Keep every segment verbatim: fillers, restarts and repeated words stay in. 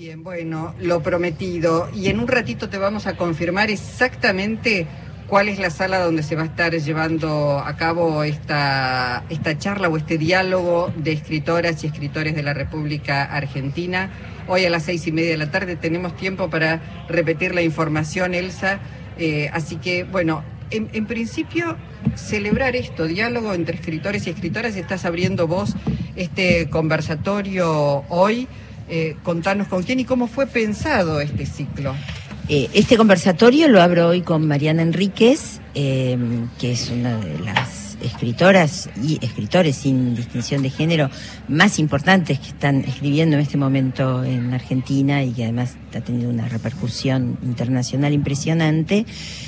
Bien, bueno, lo prometido. Y en un ratito te vamos a confirmar exactamente cuál es la sala donde se va a estar llevando a cabo esta, esta charla o este diálogo de escritoras y escritores de la República Argentina. Hoy a las seis y media de la tarde tenemos tiempo para repetir la información, Elsa. Eh, así que, bueno, en, en principio, celebrar esto, diálogo entre escritores y escritoras. Estás abriendo vos este conversatorio hoy. Eh, contanos con quién y cómo fue pensado este ciclo. Eh, este conversatorio lo abro hoy con Mariana Enríquez, eh, que es una de las escritoras y escritores sin distinción de género más importantes que están escribiendo en este momento en Argentina y que además está teniendo una repercusión internacional impresionante.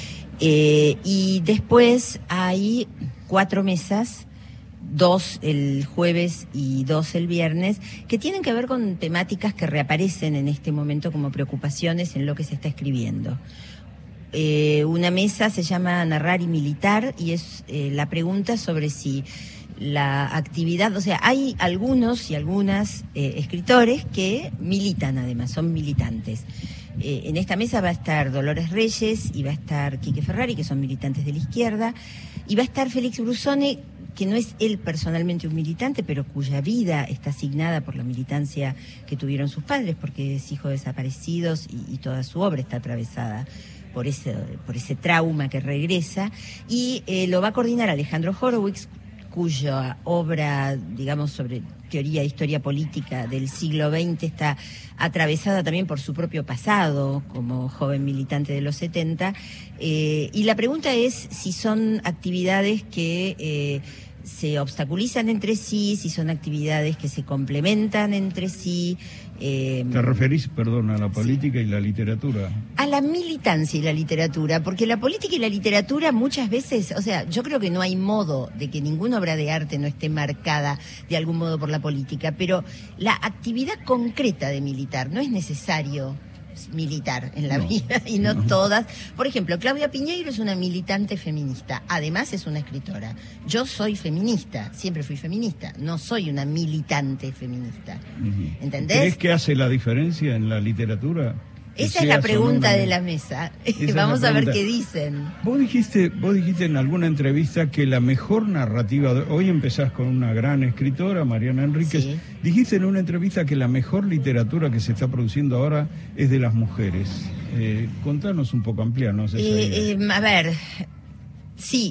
Eh, y después hay cuatro mesas, dos el jueves y dos el viernes, que tienen que ver con temáticas que reaparecen en este momento como preocupaciones en lo que se está escribiendo. Eh, una mesa se llama Narrar y Militar y es eh, la pregunta sobre si la actividad, o sea, hay algunos y algunas eh, escritores que militan además, son militantes. Eh, en esta mesa va a estar Dolores Reyes y va a estar Quique Ferrari, que son militantes de la izquierda, y va a estar Félix Brusone, que no es él personalmente un militante, pero cuya vida está asignada por la militancia que tuvieron sus padres, porque es hijo de desaparecidos y, y toda su obra está atravesada por ese, por ese trauma que regresa. Y eh, lo va a coordinar Alejandro Horowitz, cuya obra, digamos, sobre teoría e historia política del siglo veinte está atravesada también por su propio pasado como joven militante de los setenta. Eh, y la pregunta es si son actividades que eh, se obstaculizan entre sí, si son actividades que se complementan entre sí. Eh, ¿Te referís, perdón, a la política sí. y la literatura? A la militancia y la literatura, porque la política y la literatura muchas veces, o sea, yo creo que no hay modo de que ninguna obra de arte no esté marcada de algún modo por la política, pero la actividad concreta de militar no es necesario militar en la no, vida y no, no todas. Por ejemplo, Claudia Piñeiro es una militante feminista, además es una escritora. Yo soy feminista, siempre fui feminista, no soy una militante feminista. Uh-huh. ¿Entendés? ¿Crees que hace la diferencia en la literatura? Esa es la pregunta de la mesa. Vamos a ver qué dicen. Vos dijiste, vos dijiste en alguna entrevista que la mejor narrativa, de, hoy empezás con una gran escritora, Mariana Enríquez, sí. Dijiste en una entrevista que la mejor literatura que se está produciendo ahora es de las mujeres. Eh, contanos un poco, ampliarnos esa eh, idea. Eh, a ver, sí,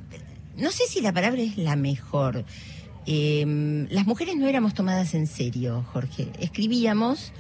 no sé si la palabra es la mejor. Eh, las mujeres no éramos tomadas en serio, Jorge. Escribíamos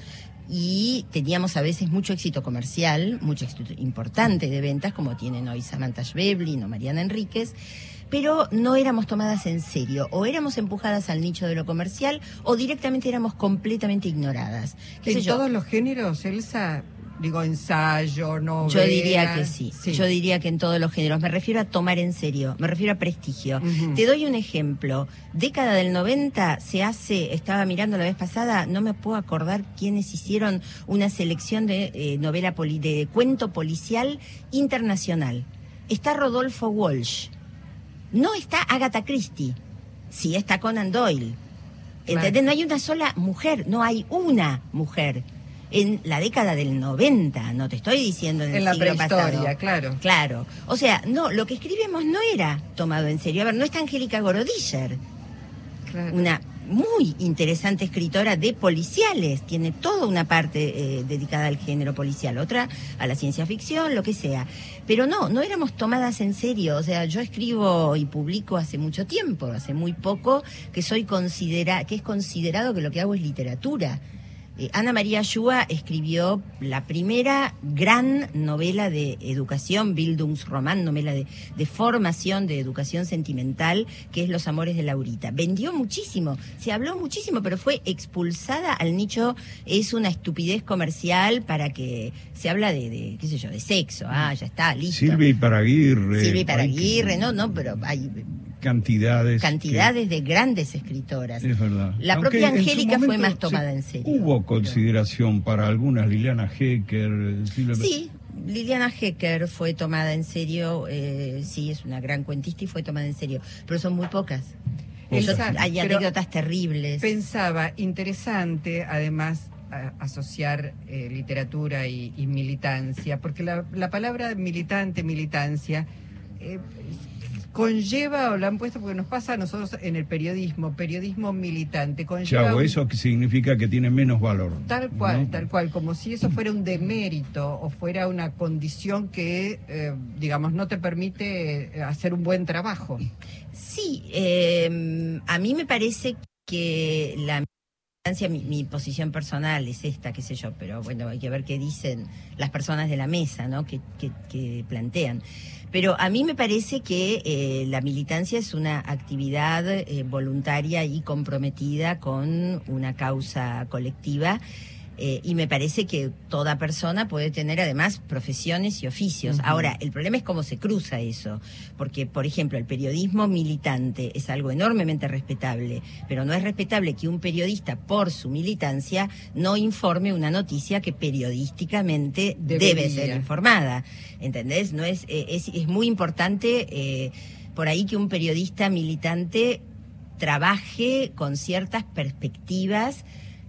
y teníamos a veces mucho éxito comercial, mucho éxito importante de ventas, como tienen hoy Samantha Schweblin o Mariana Enríquez, pero no éramos tomadas en serio, o éramos empujadas al nicho de lo comercial, o directamente éramos completamente ignoradas. ¿En todos los géneros, Elsa? Digo, ensayo, novela... Yo diría que sí. sí, yo diría que en todos los géneros. Me refiero a tomar en serio, me refiero a prestigio. Uh-huh. Te doy un ejemplo. Década del noventa se hace, estaba mirando la vez pasada, no me puedo acordar quiénes hicieron una selección de eh, novela, poli, de cuento policial internacional. Está Rodolfo Walsh. No está Agatha Christie. Sí está Conan Doyle. ¿Entendés? Claro. No hay una sola mujer, no hay una mujer. En la década del noventa, no te estoy diciendo en el en siglo pasado. En la prehistoria, claro. Claro. O sea, no, lo que escribimos no era tomado en serio. A ver, no está Angélica Gorodischer, claro. Una muy interesante escritora de policiales. Tiene toda una parte eh, dedicada al género policial, otra a la ciencia ficción, lo que sea. Pero no, no éramos tomadas en serio. O sea, yo escribo y publico hace mucho tiempo, hace muy poco, que soy considera, que es considerado que lo que hago es literatura. Eh, Ana María Shua escribió la primera gran novela de educación, Bildungsroman, novela de, de formación, de educación sentimental, que es Los amores de Laurita. Vendió muchísimo, se habló muchísimo, pero fue expulsada al nicho. Es una estupidez comercial para que se habla de, de qué sé yo, de sexo. Ah, ya está, listo. Silvia Iparaguirre. Silvia Iparaguirre, no, no, pero hay... Cantidades. Cantidades que... de grandes escritoras. Es verdad. La Aunque propia Angélica fue más se, tomada en serio. Hubo consideración para algunas, Liliana Hecker. Silvia... Sí, Liliana Hecker fue tomada en serio, eh, sí, es una gran cuentista y fue tomada en serio, pero son muy pocas. Elsa, hay anécdotas terribles. Pensaba, interesante, además, a, asociar eh, literatura y, y militancia, porque la, la palabra militante, militancia, eh, conlleva, o la han puesto porque nos pasa a nosotros en el periodismo, periodismo militante. Conlleva Chavo, un, eso significa que tiene menos valor. Tal cual, ¿no? tal cual, como si eso fuera un demérito o fuera una condición que, eh, digamos, no te permite hacer un buen trabajo. Sí, eh, a mí me parece que la militancia, mi, mi posición personal es esta, qué sé yo, pero bueno, hay que ver qué dicen las personas de la mesa, ¿no? Que, que, que plantean. Pero a mí me parece que eh, la militancia es una actividad eh, voluntaria y comprometida con una causa colectiva. Eh, y me parece que toda persona puede tener además profesiones y oficios. Uh-huh. Ahora, el problema es cómo se cruza eso, porque, por ejemplo, el periodismo militante es algo enormemente respetable, pero no es respetable que un periodista, por su militancia, no informe una noticia que periodísticamente Debería. debe ser informada. ¿Entendés? No es, eh, es, es muy importante eh, por ahí que un periodista militante trabaje con ciertas perspectivas,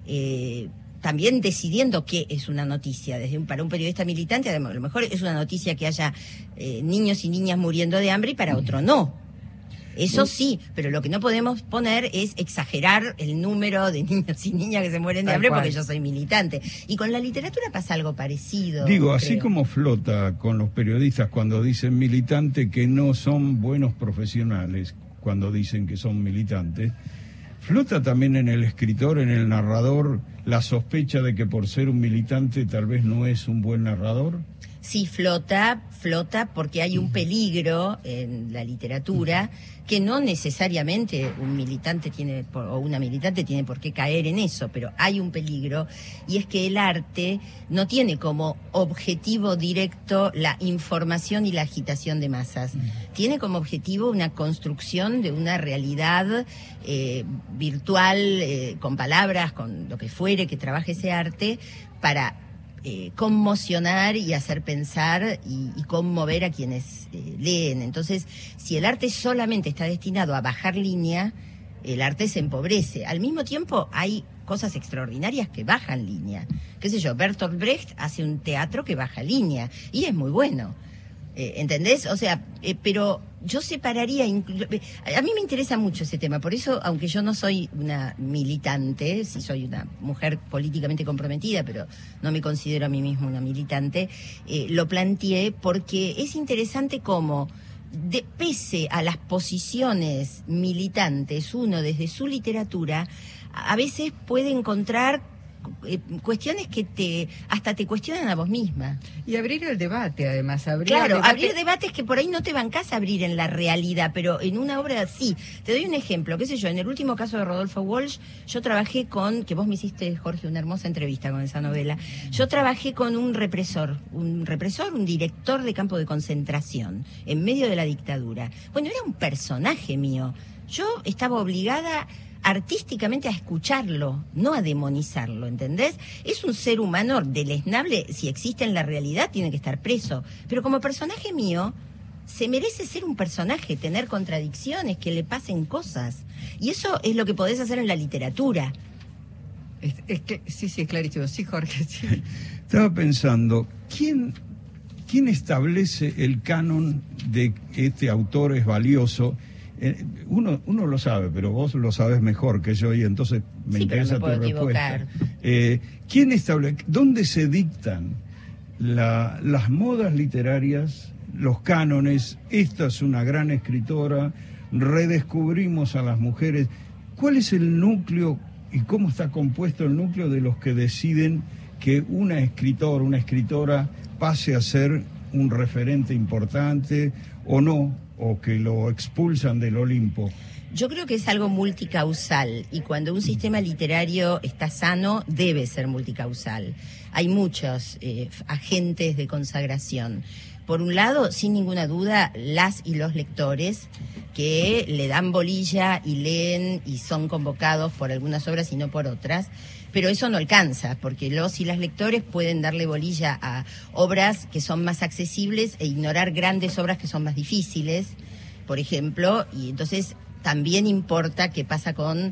eh, también decidiendo qué es una noticia. Desde un, para un periodista militante, además, a lo mejor es una noticia que haya eh, niños y niñas muriendo de hambre y para otro no. Eso sí, pero lo que no podemos poner es exagerar el número de niños y niñas que se mueren de hambre porque yo soy militante. Y con la literatura pasa algo parecido. Digo, así creo. como flota con los periodistas cuando dicen militante que no son buenos profesionales, cuando dicen que son militantes, flota también en el escritor, en el narrador, la sospecha de que por ser un militante tal vez no es un buen narrador. Sí, flota, flota porque hay un peligro en la literatura que no necesariamente un militante tiene por, o una militante tiene por qué caer en eso, pero hay un peligro, y es que el arte no tiene como objetivo directo la información y la agitación de masas. Tiene como objetivo una construcción de una realidad eh, virtual, eh, con palabras, con lo que fuere que trabaje ese arte, para Eh, conmocionar y hacer pensar y, y conmover a quienes eh, leen. Entonces, si el arte solamente está destinado a bajar línea, el arte se empobrece. Al mismo tiempo, hay cosas extraordinarias que bajan línea. Qué sé yo, Bertolt Brecht hace un teatro que baja línea y es muy bueno. Eh, ¿Entendés? O sea, eh, pero yo separaría, inclu- a mí me interesa mucho ese tema, por eso, aunque yo no soy una militante, sí soy una mujer políticamente comprometida, pero no me considero a mí misma una militante, eh, lo planteé porque es interesante cómo, de, pese a las posiciones militantes, uno desde su literatura a veces puede encontrar Eh, cuestiones que te hasta te cuestionan a vos misma. Y abrir el debate, además. Abrir claro, el debate... abrir debates que por ahí no te bancás a abrir en la realidad, pero en una obra sí. Te doy un ejemplo, qué sé yo, en el último caso de Rodolfo Walsh, yo trabajé con, que vos me hiciste, Jorge, una hermosa entrevista con esa novela, yo trabajé con un represor, un represor, un director de campo de concentración, en medio de la dictadura. Bueno, era un personaje mío. Yo estaba obligada artísticamente a escucharlo, no a demonizarlo, ¿entendés? Es un ser humano deleznable, si existe en la realidad tiene que estar preso, pero como personaje mío se merece ser un personaje, tener contradicciones, que le pasen cosas, y eso es lo que podés hacer en la literatura. Es, es que, sí, sí, es clarísimo, sí, Jorge, sí. Estaba pensando, ¿quién, quién establece el canon de que este autor es valioso? Uno, uno lo sabe, pero vos lo sabes mejor que yo y entonces me sí, interesa pero me tu puedo respuesta. equivocar. Eh, ¿Quién establece, dónde se dictan la, las modas literarias, los cánones? Esta es una gran escritora, redescubrimos a las mujeres. ¿Cuál es el núcleo y cómo está compuesto el núcleo de los que deciden que una escritora, una escritora pase a ser un referente importante o no? ¿O que lo expulsan del Olimpo? Yo creo que es algo multicausal, y cuando un sistema literario está sano, debe ser multicausal. Hay muchos eh, agentes de consagración. Por un lado, sin ninguna duda, las y los lectores que le dan bolilla y leen y son convocados por algunas obras y no por otras, pero eso no alcanza, porque los y las lectores pueden darle bolilla a obras que son más accesibles e ignorar grandes obras que son más difíciles, por ejemplo, y entonces también importa qué pasa con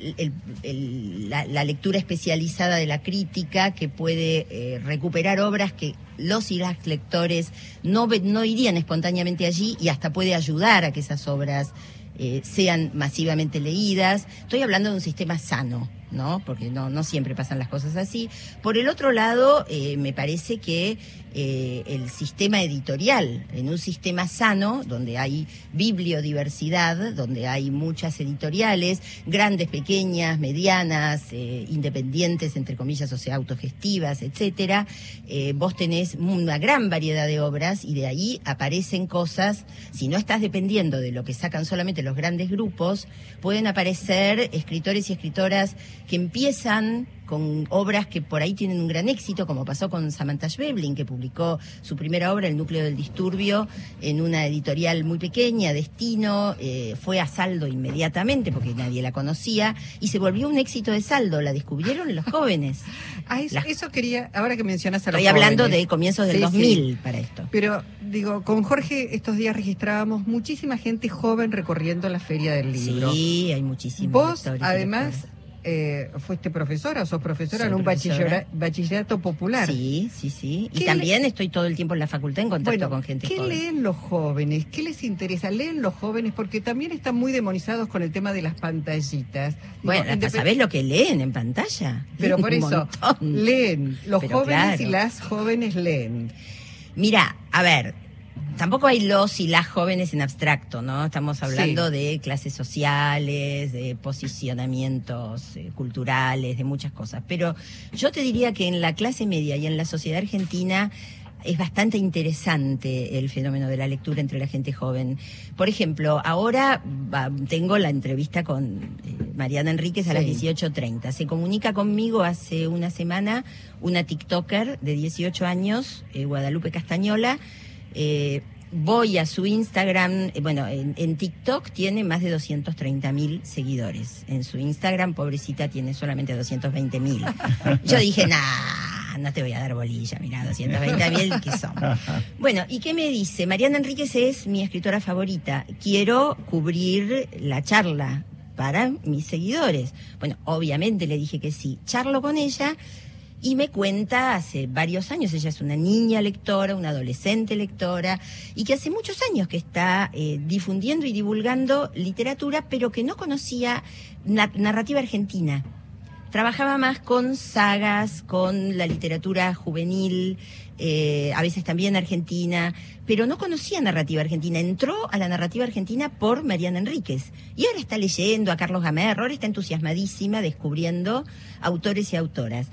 el, el, la, la lectura especializada de la crítica, que puede eh, recuperar obras que los y las lectores no, no irían espontáneamente allí, y hasta puede ayudar a que esas obras eh, sean masivamente leídas. Estoy hablando de un sistema sano, ¿no? Porque no, no siempre pasan las cosas así. Por el otro lado, eh, me parece que eh, el sistema editorial, en un sistema sano, donde hay bibliodiversidad, donde hay muchas editoriales, grandes, pequeñas, medianas, eh, independientes, entre comillas, o sea, autogestivas, etcétera, eh, vos tenés una gran variedad de obras, y de ahí aparecen cosas. Si no estás dependiendo de lo que sacan solamente los grandes grupos, pueden aparecer escritores y escritoras que empiezan con obras que por ahí tienen un gran éxito, como pasó con Samantha Schweblin, que publicó su primera obra, El núcleo del disturbio, en una editorial muy pequeña, Destino. Eh, fue a saldo inmediatamente porque nadie la conocía, y se volvió un éxito de saldo. La descubrieron los jóvenes. Ah, eso, Las... eso quería, ahora que mencionas a los Estoy hablando jóvenes. de comienzos del Sí, dos mil sí. para esto. Pero, digo, con Jorge estos días registrábamos muchísima gente joven recorriendo la Feria del Libro. Sí, hay muchísimos. Vos, lectores y además, lectoras. eh, fuiste profesora, o sos profesora Soy en un profesora. bachillera- bachillerato popular. Sí, sí, sí. Y ¿Qué también estoy todo el tiempo en la facultad en contacto Bueno, con gente ¿qué joven. leen los jóvenes? ¿Qué les interesa? ¿Leen los jóvenes? Porque también están muy demonizados con el tema de las pantallitas. Digo, Bueno, independ- ¿sabés lo que leen en pantalla? Pero por Un eso, montón. leen. Los Pero jóvenes claro. y las jóvenes leen. Mira, a ver, tampoco hay los y las jóvenes en abstracto, ¿no? Estamos hablando Sí. de clases sociales, de posicionamientos eh, culturales, de muchas cosas. Pero yo te diría que en la clase media y en la sociedad argentina es bastante interesante el fenómeno de la lectura entre la gente joven. Por ejemplo, ahora va, tengo la entrevista con eh, Mariana Enríquez a Sí. las dieciocho treinta. Se comunica conmigo hace una semana una TikToker de dieciocho años, eh, Guadalupe Castañola. Eh, voy a su Instagram, eh, bueno, en, en TikTok tiene más de doscientos treinta mil seguidores. En su Instagram, pobrecita, tiene solamente doscientos veinte mil. Yo dije, nah, no te voy a dar bolilla, mirá, doscientos veinte mil, ¿qué son? Bueno, ¿y qué me dice? Mariana Enríquez es mi escritora favorita. Quiero cubrir la charla para mis seguidores. Bueno, obviamente le dije que sí. Charlo con ella. Y me cuenta hace varios años, ella es una niña lectora, una adolescente lectora, y que hace muchos años que está eh, difundiendo y divulgando literatura, pero que no conocía na- narrativa argentina. Trabajaba más con sagas, con la literatura juvenil, eh, a veces también argentina, pero no conocía narrativa argentina. Entró a la narrativa argentina por Mariana Enríquez. Y ahora está leyendo a Carlos Gamerro, ahora está entusiasmadísima descubriendo autores y autoras.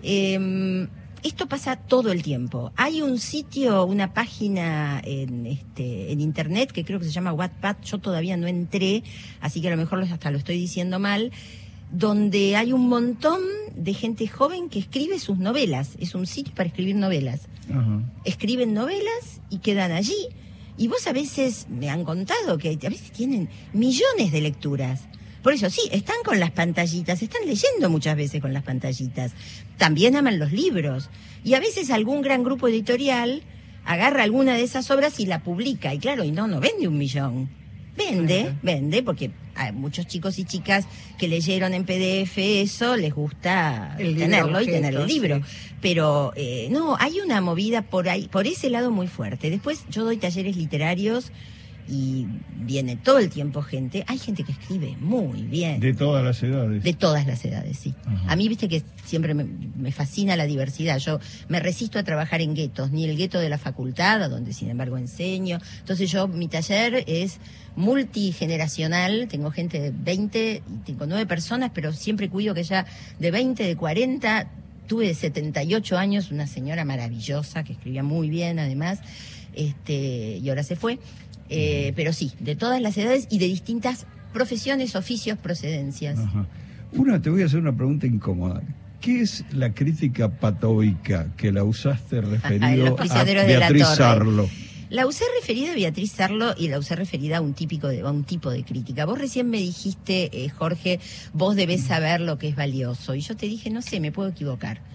Eh, esto pasa todo el tiempo. Hay un sitio, una página en, este, en internet que creo que se llama Wattpad. Yo todavía no entré, así que a lo mejor hasta lo estoy diciendo mal, donde hay un montón de gente joven que escribe sus novelas. Es un sitio para escribir novelas. Ajá. Escriben novelas y quedan allí. Y vos a veces, me han contado que a veces tienen millones de lecturas. Por eso, sí, están con las pantallitas, están leyendo muchas veces con las pantallitas. También aman los libros. Y a veces algún gran grupo editorial agarra alguna de esas obras y la publica. Y claro, y no, no vende un millón. Vende, Claro. vende, porque hay muchos chicos y chicas que leyeron en P D F eso, les gusta El libro tenerlo y objeto, tener el libro. sí. Pero eh, no, hay una movida por ahí, por ese lado muy fuerte. Después yo doy talleres literarios y viene todo el tiempo gente. Hay gente que escribe muy bien. De todas las edades. De todas las edades, sí. Ajá. A mí, viste que siempre me, me fascina la diversidad. Yo me resisto a trabajar en guetos, ni el gueto de la facultad, a donde sin embargo enseño. Entonces yo, mi taller es multigeneracional. Tengo gente de veinte y tengo nueve personas, pero siempre cuido que ya de veinte, de cuarenta. Tuve de setenta y ocho años una señora maravillosa que escribía muy bien, además, este, y ahora se fue. Eh, pero sí, de todas las edades y de distintas profesiones, oficios, procedencias. Ajá. Una, te voy a hacer una pregunta incómoda. ¿Qué es la crítica patológica que la usaste referido Los a prisioneros de la Beatriz Torre. Sarlo? La usé referida a Beatriz Sarlo y la usé referida a un, típico de, a un tipo de crítica. Vos recién me dijiste, eh, Jorge, vos debés saber lo que es valioso. Y yo te dije, no sé, me puedo equivocar.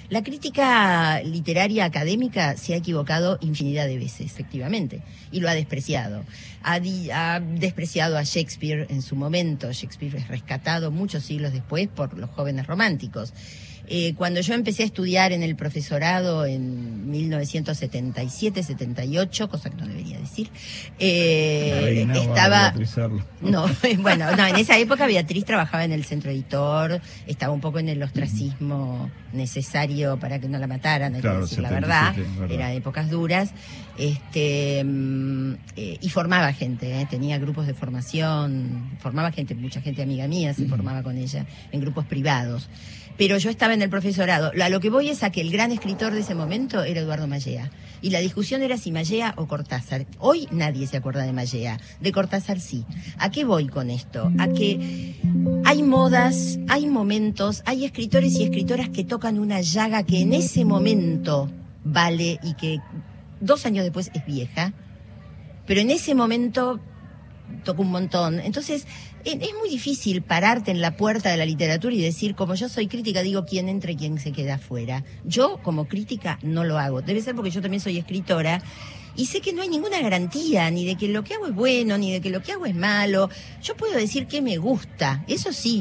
La crítica literaria académica se ha equivocado infinidad de veces, efectivamente, y lo ha despreciado. Ha, di, ha despreciado a Shakespeare en su momento. Shakespeare es rescatado muchos siglos después por los jóvenes románticos. Eh, cuando yo empecé a estudiar en el profesorado en mil novecientos setenta y siete, setenta y ocho, cosa que no debería decir, eh, no, estaba... No, bueno, no, en esa época Beatriz trabajaba en el centro editor, estaba un poco en el ostracismo necesario para que no la mataran, hay claro, que decir la verdad, verdad, eran épocas duras, este eh, y formaba gente, eh, tenía grupos de formación, formaba gente, mucha gente amiga mía se formaba con ella en grupos privados. Pero yo estaba en el profesorado. A lo que voy es a que el gran escritor de ese momento era Eduardo Mallea. Y la discusión era si Mallea o Cortázar. Hoy nadie se acuerda de Mallea. De Cortázar sí. ¿A qué voy con esto? A que hay modas, hay momentos, hay escritores y escritoras que tocan una llaga que en ese momento vale y que dos años después es vieja. Pero en ese momento toca un montón. Entonces, es muy difícil pararte en la puerta de la literatura y decir, como yo soy crítica, digo quién entra y quién se queda afuera. Yo, como crítica, no lo hago. Debe ser porque yo también soy escritora y sé que no hay ninguna garantía, ni de que lo que hago es bueno, ni de que lo que hago es malo. Yo puedo decir que me gusta, eso sí.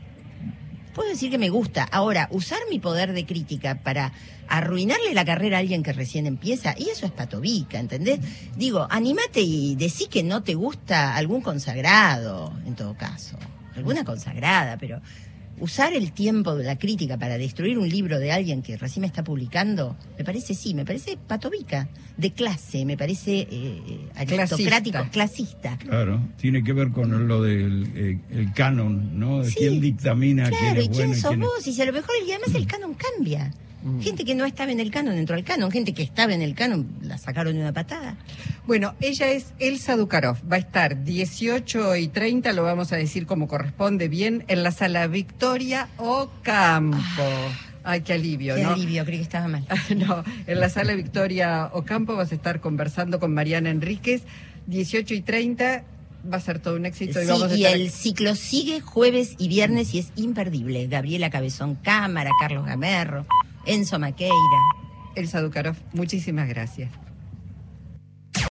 Puedo decir que me gusta. Ahora, usar mi poder de crítica para arruinarle la carrera a alguien que recién empieza, y eso es patobica, ¿entendés? Digo, anímate y decí que no te gusta algún consagrado, en todo caso. Alguna consagrada, pero usar el tiempo de la crítica para destruir un libro de alguien que recién me está publicando, me parece, sí, me parece patobica, de clase, me parece eh, aristocrático, clasista. clasista. Claro, tiene que ver con lo del eh, el canon, ¿no? De sí, quién dictamina claro, quién es y quién bueno sos y quién vos, es... y si a lo mejor, y además el canon cambia. Mm. Gente que no estaba en el canon entró al canon, gente que estaba en el canon la sacaron de una patada. Bueno, ella es Elsa Dukarov, va a estar dieciocho y treinta, lo vamos a decir como corresponde bien, en la sala Victoria Ocampo. Ah. Ay, qué alivio, qué ¿no? Qué alivio, creí que estaba mal. No, en la sala Victoria Ocampo vas a estar conversando con Mariana Enríquez, dieciocho y treinta, va a ser todo un éxito. Sí, y vamos a y estar... el ciclo sigue jueves y viernes y es imperdible. Gabriela Cabezón Cámara, Carlos Gamerro, Enzo Maqueira. Elsa Dukarov, muchísimas gracias.